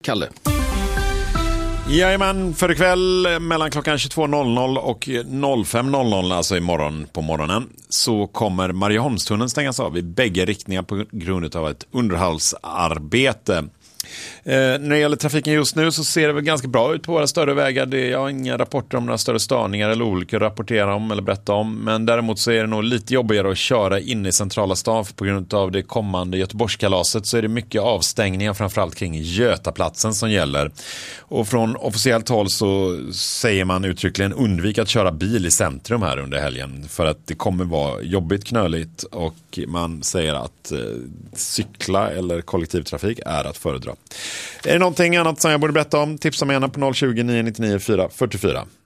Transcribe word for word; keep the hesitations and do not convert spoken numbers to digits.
Kalle. Jajamän, för ikväll mellan klockan tjugotvå noll noll och fem noll noll, alltså imorgon på morgonen, så kommer Marieholmstunneln stängas av i bägge riktningar på grund av ett underhållsarbete. Eh, när det gäller trafiken just nu så ser det väl ganska bra ut på våra större vägar. Det, jag har inga rapporter om några större störningar eller olyckor att rapportera om eller berätta om. Men däremot så är det nog lite jobbigare att köra in i centrala stan på grund av det kommande Göteborgskalaset. Så är det mycket avstängningar framförallt kring Götaplatsen som gäller. Och från officiellt håll så säger man uttryckligen undvik att köra bil i centrum här under helgen. För att det kommer vara jobbigt, knöligt, och man säger att eh, cykla eller kollektivtrafik är att föredra. Är det någonting annat som jag borde berätta om? Tipsa mig gärna på noll tjugo, nio nio nio, fyra fyra fyra.